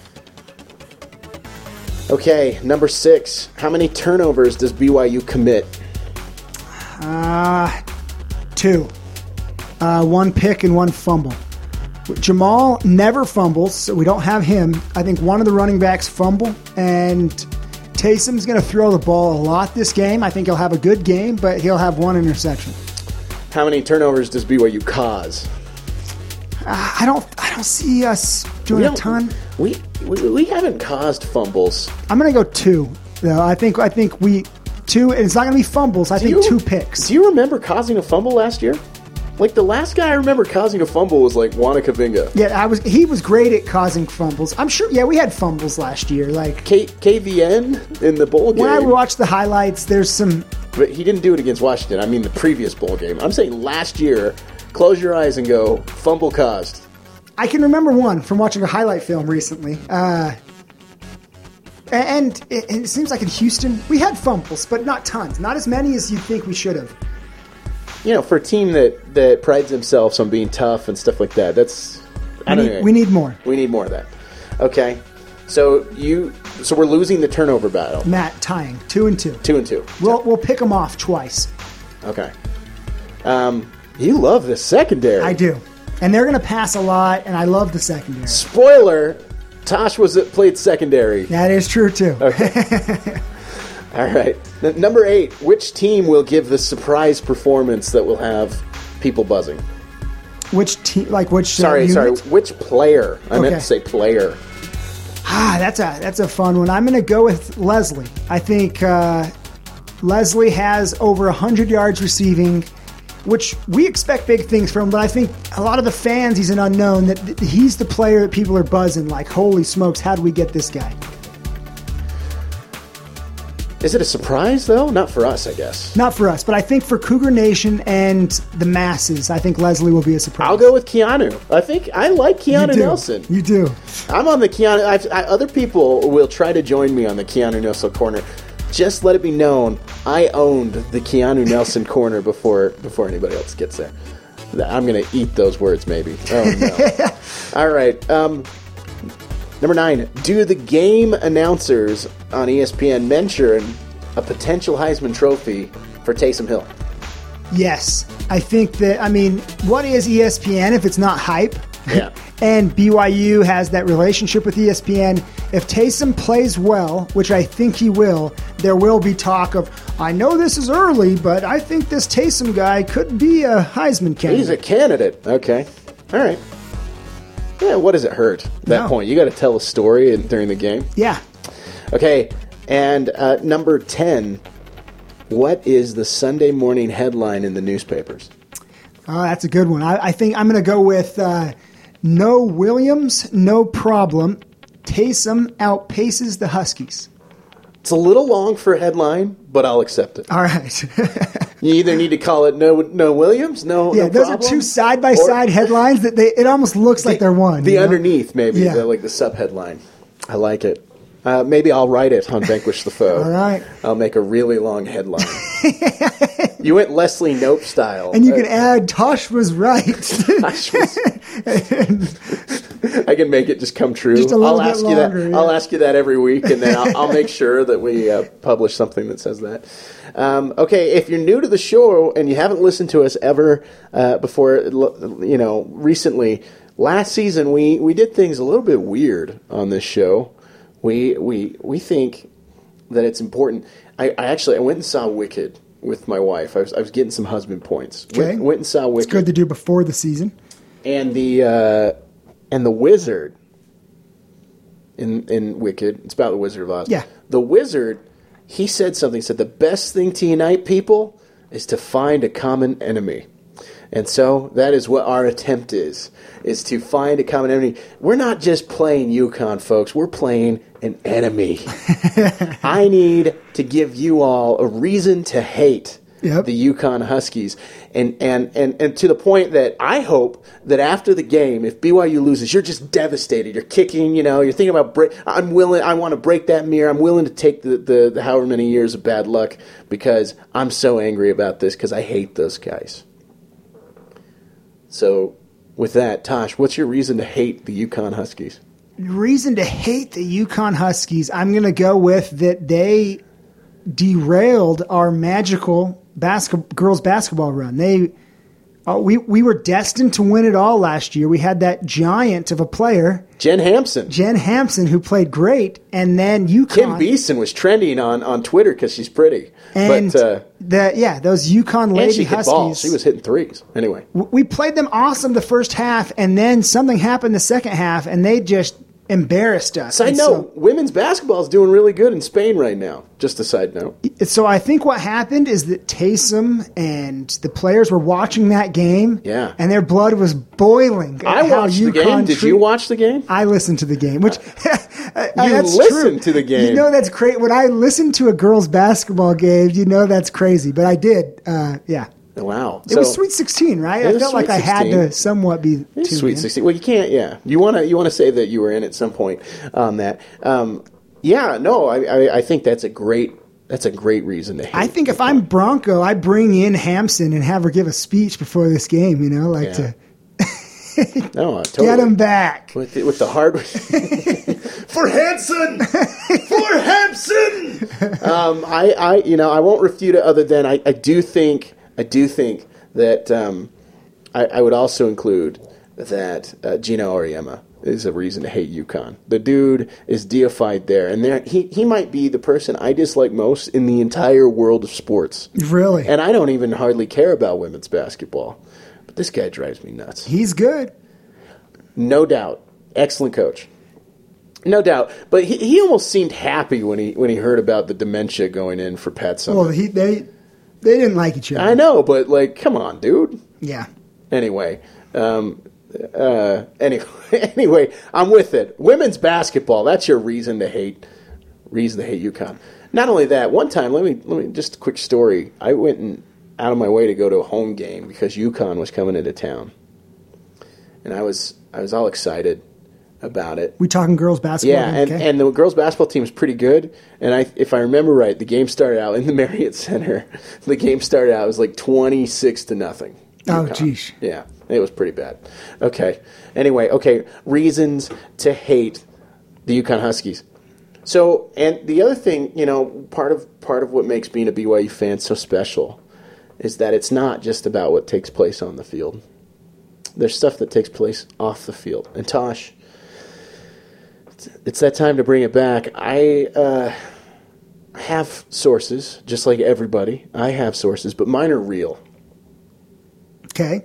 Okay, number six. How many turnovers does B Y U commit? Uh, two. Uh, one pick and one fumble. Jamal never fumbles, so we don't have him. I think one of the running backs fumble, and Taysom's going to throw the ball a lot this game. I think he'll have a good game, but he'll have one interception. How many turnovers does B Y U cause? Uh, I don't. I don't see us doing a ton. We, we we haven't caused fumbles. I'm going to go two. Though I think. I think we two. And it's not going to be fumbles. I Do think you, two picks. Do you remember causing a fumble last year? Like the last guy I remember causing a fumble was like Wana Kavinga. Yeah, I was. He was great at causing fumbles. I'm sure. Yeah, we had fumbles last year. Like K, KVN in the bowl game. when I watched the highlights, there's some. But he didn't do it against Washington. I mean the previous bowl game. I'm saying last year. Close your eyes and go fumble caused. I can remember one from watching a highlight film recently. Uh, and it, it seems like in Houston, we had fumbles, but not tons. Not as many as you'd think we should have. You know, for a team that, that prides themselves on being tough and stuff like that, that's... I We don't need, know. we need more. We need more of that. Okay. So you, so we're losing the turnover battle. Matt, tying. Two and two. Two and two. We'll, we'll pick them off twice. Okay. Um, you love the secondary. I do. And they're going to pass a lot, and I love the secondary. Spoiler, Tosh was played secondary. That is true, too. Okay. All right. N- number eight, which team will give the surprise performance that will have people buzzing? Which team, like which uh, Sorry, sorry. unit? Which player? I meant Okay. to say player. Ah, that's a that's a fun one. I'm going to go with Leslie. I think uh, Leslie has over one hundred yards receiving, which we expect big things from, but I think a lot of the fans, he's an unknown, that th- he's the player that people are buzzing like, holy smokes, how do we get this guy? Is it a surprise, though? Not for us, I guess. Not for us, but I think for Cougar Nation and the masses, I think Leslie will be a surprise. I'll go with Keanu. I think I like You Keanu do. Nelson. You do. I'm on the Keanu. I've, I, other people will try to join me on the Keanu Nelson corner. Just let it be known, I owned the Keanu Nelson corner before before anybody else gets there. I'm going to eat those words, maybe. Oh, no. All right. Um, number nine, do the game announcers on E S P N mention a potential Heisman Trophy for Taysom Hill? Yes. I think that, I mean, what is E S P N if it's not hype? Yeah. And B Y U has that relationship with E S P N. If Taysom plays well, which I think he will, there will be talk of, I know this is early, but I think this Taysom guy could be a Heisman candidate. He's a candidate. Okay. All right. Yeah, what does it hurt at that No. point? You got to tell a story in, during the game. Yeah. Okay, and uh, number ten, what is the Sunday morning headline in the newspapers? Oh, that's a good one. I, I think I'm going to go with uh, no Williams, no problem. Taysom outpaces the Huskies. It's a little long for a headline, but I'll accept it. All right. You either need to call it no no Williams, no yeah, no those problem, are two side-by-side or headlines that they. It almost looks like they're one. The you know? underneath, maybe, Yeah. the, like the sub-headline. I like it. Uh, maybe I'll write it on Vanquish the Foe. All right. I'll make a really long headline. You went Leslie Knope style. And you Uh, can add, Tosh was right. Tosh was- I can make it just come true. Just a little I'll bit ask you longer, that. yeah. I'll ask you that every week, and then I'll, I'll make sure that we uh, publish something that says that. Um, okay, if you're new to the show and you haven't listened to us ever uh, before, you know, recently, last season we, we did things a little bit weird on this show. We we we think that it's important. I, I actually I went and saw Wicked with my wife. I was, I was getting some husband points. Okay. Went, went and saw Wicked. It's good to do before the season. And the uh, and the wizard in in Wicked. It's about the Wizard of Oz. Yeah. The wizard. he said something. He said, the best thing to unite people is to find a common enemy. And so that is what our attempt is, is to find a common enemy. We're not just playing UConn, folks. We're playing an enemy. I need to give you all a reason to hate yep. the UConn Huskies. And, and, and, and to the point that I hope that after the game, if B Y U loses, you're just devastated. You're kicking, you know, you're thinking about, break, I'm willing, I want to break that mirror. I'm willing to take the, the, the however many years of bad luck because I'm so angry about this because I hate those guys. So, with that, Tosh, what's your reason to hate the UConn Huskies? Reason to hate the UConn Huskies, I'm going to go with that they derailed our magical basketball, girls basketball run. They, uh, we we were destined to win it all last year. We had that giant of a player, Jen Hampson. Jen Hampson, who played great, and then UConn. Kim Beeson was trending on, on Twitter because she's pretty. And but, uh, the yeah, those UConn Lady and she Huskies. Hit balls. She was hitting threes. Anyway, we played them awesome the first half, and then something happened the second half, and they just embarrassed us. Side and note, so, women's basketball is doing really good in Spain right now. Just a side note. So I think what happened is that Taysom and the players were watching that game, yeah. and their blood was boiling. I watched the game. Did you watch the game? I listened to the game, which you listened to the game. You know that's great. When I listen to a girls' basketball game, you know that's crazy. But I did, uh, yeah. Wow. It so, was Sweet sixteen, right? I felt like I had to somewhat be Sweet sixteen. Well, you can't, yeah. You want to you want to say that you were in at some point on that. Um, yeah, no, I, I I think that's a great that's a great reason to hate. I think if I'm Bronco, I bring in Hampson and have her give a speech before this game, you know, like yeah. to no, uh, totally. Get him back. With the, with the hard For Hanson! For Hampson! um, I, I, you know, I won't refute it other than I, I do think I do think that um, I, I would also include that uh, Gino Auriemma is a reason to hate UConn. The dude is deified there, and there he, he might be the person I dislike most in the entire world of sports. Really? And I don't even hardly care about women's basketball. But this guy drives me nuts. He's good. No doubt. Excellent coach. No doubt. But he, he almost seemed happy when he when he heard about the dementia going in for Pat Summitt. Well, he they they didn't like each other. I know, but like, come on, dude. Yeah. Anyway, um, uh, anyway, anyway, I'm with it. Women's basketball. That's your reason to hate. Reason to hate UConn. Not only that, one time, let me let me just a quick story. I went and out of my way to go to a home game because UConn was coming into town, and I was I was all excited about it. We talking girls basketball? Yeah, and, okay. and the girls basketball team is pretty good. And I, if I remember right, the game started out in the Marriott Center. The game started out it was like twenty-six to nothing. Oh, geez. Yeah, it was pretty bad. Okay. Anyway, okay, reasons to hate the UConn Huskies. So, and the other thing, you know, part of part of what makes being a B Y U fan so special is that it's not just about what takes place on the field. There's stuff that takes place off the field. And Tosh, it's that time to bring it back. I uh, have sources, just like everybody. I have sources, but mine are real. Okay.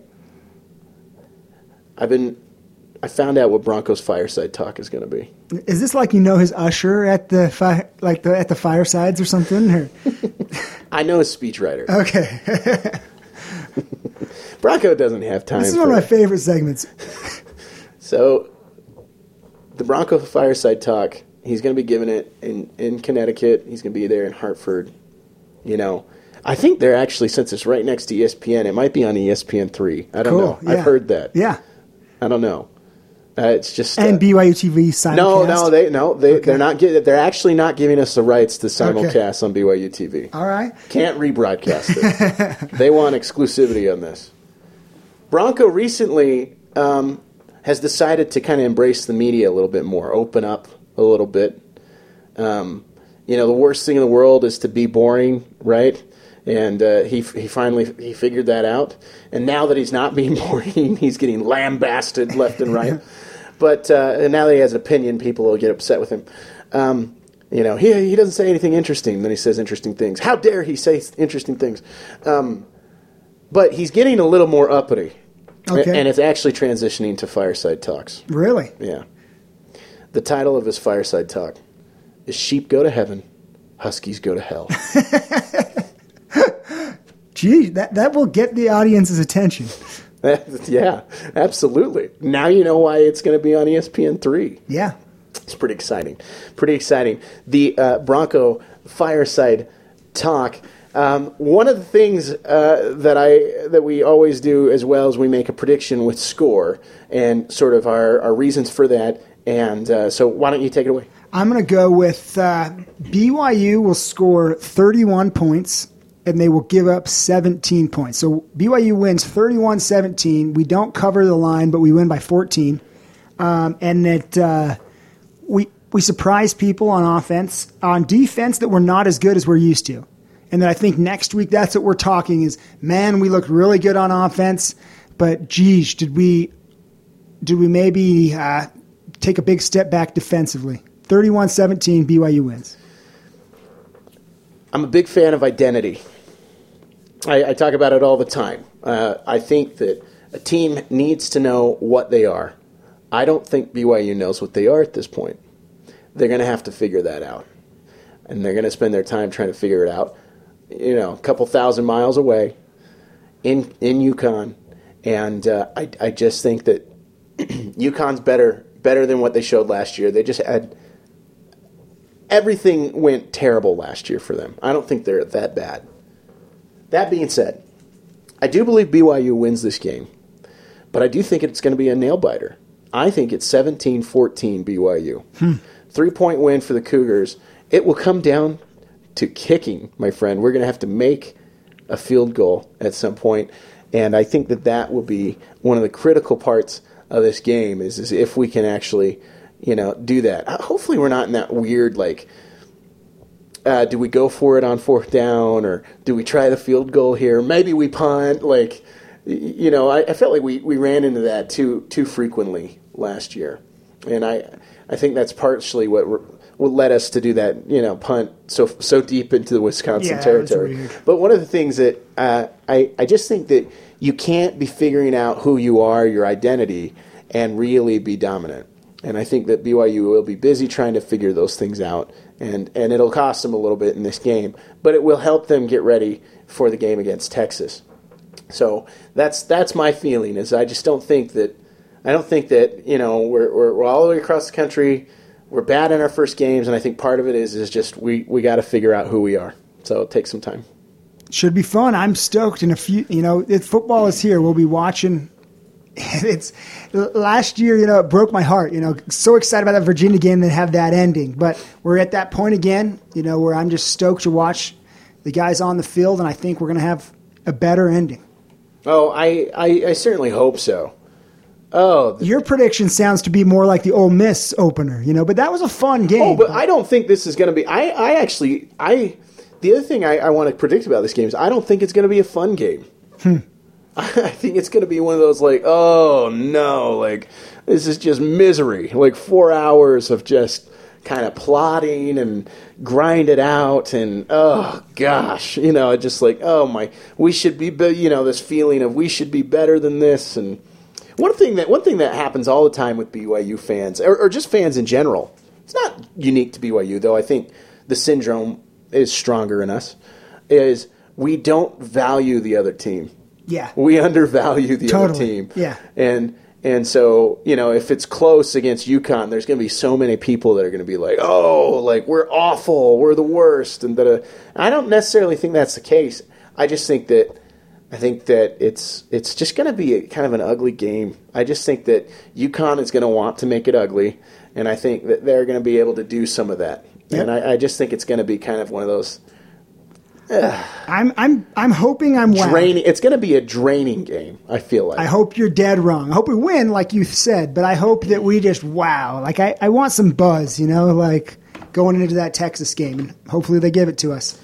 I've been. I found out what Broncos fireside talk is going to be. Is this like you know his usher at the fi- like the at the firesides or something? Or? I know his speechwriter. Okay. Bronco doesn't have time. This is for one of my it. favorite segments. So, the Bronco fireside talk. He's going to be giving it in, in Connecticut. He's going to be there in Hartford. You know, I think they're actually, since it's right next to E S P N, it might be on E S P N three. I don't cool. know. Yeah. I've heard that. Yeah. I don't know. Uh, it's just uh, and B Y U T V simulcast. No, no, they no they okay. they're not gi- they're actually not giving us the rights to simulcast okay. on B Y U T V. All right. Can't rebroadcast it. They want exclusivity on this. Bronco recently um, has decided to kind of embrace the media a little bit more, open up a little bit. Um, you know, the worst thing in the world is to be boring, right? And uh, he he finally he figured that out. And now that he's not being boring, he's getting lambasted left and right. But uh, and now that he has an opinion, people will get upset with him. Um, you know, he he doesn't say anything interesting, then he says interesting things. How dare he say interesting things? Um, but he's getting a little more uppity. Okay. And it's actually transitioning to fireside talks. Really? Yeah. The title of his fireside talk is Sheep Go to Heaven, Huskies go to hell. Gee, that, that will get the audience's attention. Yeah, absolutely. Now you know why it's going to be on E S P N three. Yeah. It's pretty exciting. Pretty exciting. The uh, Bronco Fireside Talk. Um, one of the things uh, that I that we always do as well is we make a prediction with score and sort of our, our reasons for that. And uh, so why don't you take it away? I'm going to go with uh, B Y U will score thirty-one points, and they will give up seventeen points. So B Y U wins thirty-one seventeen. We don't cover the line, but we win by fourteen. Um, and that uh, we we surprise people on offense. On defense, that we're not as good as we're used to. And then I think next week, that's what we're talking is, man, we looked really good on offense, but geez, did we did we maybe uh, take a big step back defensively? thirty-one seventeen, B Y U wins. I'm a big fan of identity. I, I talk about it all the time. Uh, I think that a team needs to know what they are. I don't think B Y U knows what they are at this point. They're going to have to figure that out. And they're going to spend their time trying to figure it out. You know, a couple thousand miles away in in UConn, and uh, I I just think that UConn's better better than what they showed last year. They just had everything went terrible last year for them. I don't think they're that bad. That being said, I do believe B Y U wins this game, but I do think it's going to be a nail biter. I think it's seventeen fourteen B Y U. Hmm. Three point win for the Cougars. It will come down to kicking, my friend. We're going to have to make a field goal at some point, and I think that that will be one of the critical parts of this game is, is if we can actually, you know, do that. Hopefully we're not in that weird, like, uh, do we go for it on fourth down, or do we try the field goal here? Maybe we punt. Like, you know, I, I felt like we, we ran into that too too frequently last year, and I I think that's partially what we're, what led us to do that, you know, punt so so deep into the Wisconsin yeah, territory. But one of the things that uh, I I just think that you can't be figuring out who you are, your identity, and really be dominant. And I think that B Y U will be busy trying to figure those things out, and, and it'll cost them a little bit in this game, but it will help them get ready for the game against Texas. So that's that's my feeling. Is I just don't think that I don't think that you know we're we're, we're all the way across the country. We're bad in our first games, and I think part of it is is just we, we got to figure out who we are. So it takes some time. Should be fun. I'm stoked. In a few, you know, it, football is here. We'll be watching. It's last year, you know, it broke my heart. You know, so excited about that Virginia game and have that ending. But we're at that point again, you know, where I'm just stoked to watch the guys on the field, and I think we're going to have a better ending. Oh, I, I, I certainly hope so. Oh, the, your prediction sounds to be more like the Ole Miss opener, you know, but that was a fun game. Oh, but I don't think this is going to be. I, I actually, I. The other thing I, I want to predict about this game is I don't think it's going to be a fun game. Hmm. I think it's going to be one of those like, oh no, like this is just misery. Like four hours of just kind of plotting and grind it out, and oh gosh, you know, just like oh my, we should be, be, you know, this feeling of we should be better than this. And one thing that one thing that happens all the time with B Y U fans, or, or just fans in general, it's not unique to B Y U though. I think the syndrome is stronger in us. Is we don't value the other team. Yeah, we undervalue the totally. other team. Yeah, and and so you know if it's close against UConn, there's going to be so many people that are going to be like, oh, like we're awful, we're the worst, and that. I don't necessarily think that's the case. I just think that I think that it's it's just going to be a, kind of an ugly game. I just think that UConn is going to want to make it ugly, and I think that they're going to be able to do some of that. Yep. And I, I just think it's going to be kind of one of those. Uh, I'm I'm I'm hoping I'm draining. Wow. It's going to be a draining game. I feel like. I hope you're dead wrong. I hope we win, like you said, but I hope that we just wow. Like I, I want some buzz, you know, like going into that Texas game, and hopefully they give it to us.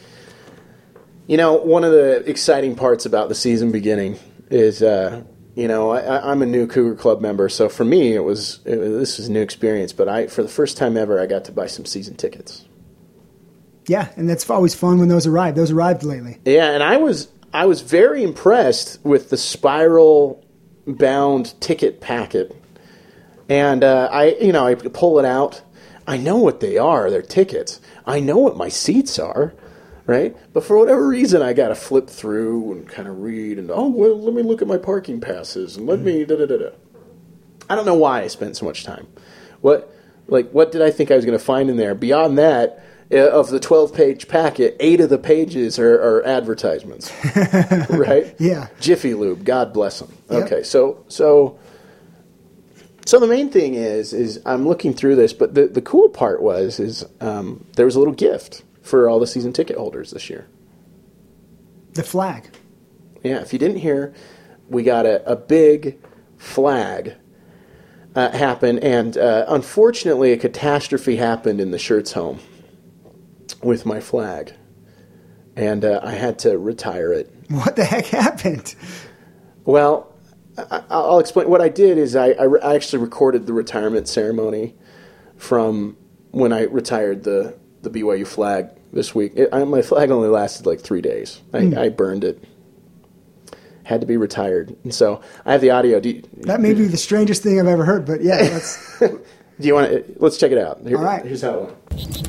You know, one of the exciting parts about the season beginning is, uh, you know, I, I'm a new Cougar Club member, so for me it was it, this was a new experience. But I, for the first time ever, I got to buy some season tickets. Yeah, and that's always fun when those arrive. Those arrived lately. Yeah, and I was I was very impressed with the spiral bound ticket packet. And uh, I, you know, I pull it out. I know what they are. They're tickets. I know what my seats are, right? But for whatever reason, I got to flip through and kind of read and, oh, well, let me look at my parking passes and let mm-hmm. me da-da-da-da. I don't know why I spent so much time. What, like, what did I think I was going to find in there? Beyond that, uh, of the twelve-page packet, eight of the pages are, are advertisements, right? Yeah. Jiffy Lube, God bless them. Yep. Okay, so so so the main thing is is I'm looking through this, but the, the cool part was is um, there was a little gift for all the season ticket holders this year. The flag. Yeah, if you didn't hear, we got a, a big flag uh, happen, and uh, unfortunately a catastrophe happened in the Shirts home with my flag, and uh, I had to retire it. What the heck happened? Well, I, I'll explain. What I did is I, I, re- I actually recorded the retirement ceremony from when I retired the, the B Y U flag this week. It, I, my flag only lasted like three days. I, mm. I burned it. Had to be retired. And so I have the audio. Do you, that may be the strangest thing I've ever heard, but yeah. Let's... Do you want to? Let's check it out. Here, All right. Here's how it went.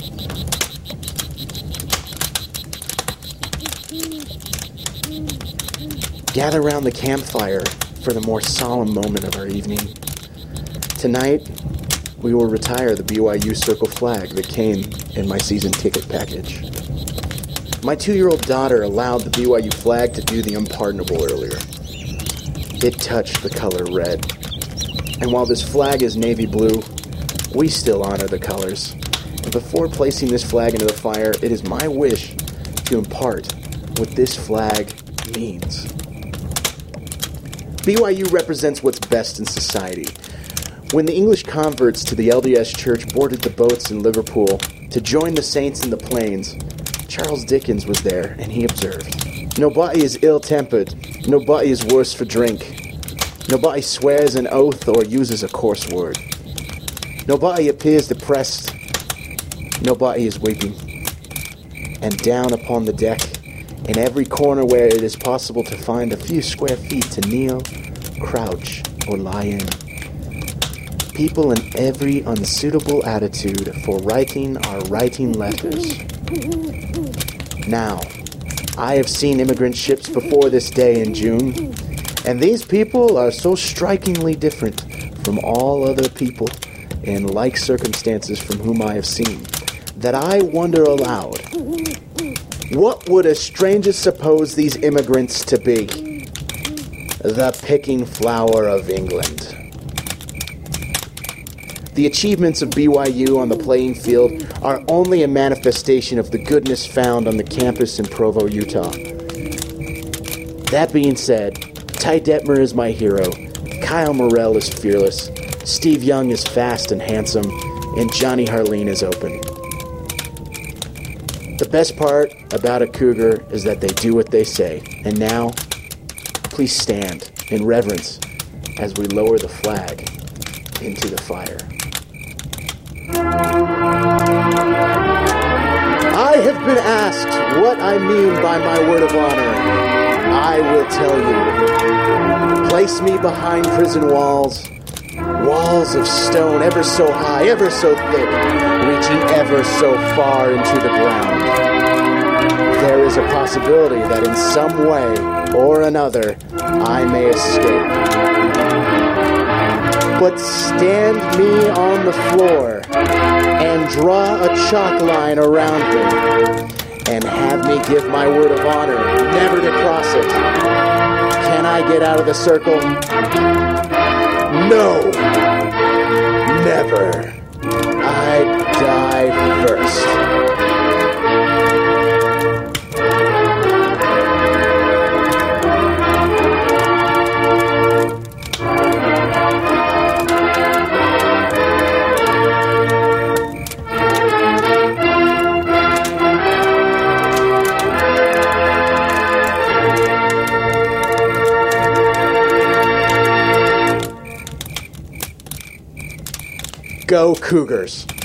Gather around the campfire for the more solemn moment of our evening. Tonight, we will retire the B Y U Circle flag that came in my season ticket package. My two-year-old daughter allowed the B Y U flag to do the unpardonable earlier. It touched the color red. And while this flag is navy blue, we still honor the colors. And before placing this flag into the fire, it is my wish to impart what this flag means. B Y U represents what's best in society. When the English converts to the L D S Church boarded the boats in Liverpool to join the saints in the plains, Charles Dickens was there, and he observed, "Nobody is ill-tempered, nobody is worse for drink, nobody swears an oath or uses a coarse word, nobody appears depressed, nobody is weeping. And down upon the deck, in every corner where it is possible to find a few square feet to kneel, crouch, or lie in, people in every unsuitable attitude for writing are writing letters. Now, I have seen immigrant ships before this day in June, and these people are so strikingly different from all other people in like circumstances from whom I have seen, that I wonder aloud, what would a stranger suppose these immigrants to be? The picking flower of England." The achievements of B Y U on the playing field are only a manifestation of the goodness found on the campus in Provo, Utah. That being said, Ty Detmer is my hero, Kyle Morrell is fearless, Steve Young is fast and handsome, and Johnny Harleen is open. The best part about a Cougar is that they do what they say. And now, please stand in reverence as we lower the flag into the fire. I have been asked what I mean by my word of honor. I will tell you. Place me behind prison walls, walls of stone ever so high, ever so thick, reaching ever so far into the ground. There is a possibility that in some way or another I may escape. But stand me on the floor and draw a chalk line around me and have me give my word of honor never to cross it. Can I get out of the circle? No. Never. I die first. Go Cougars.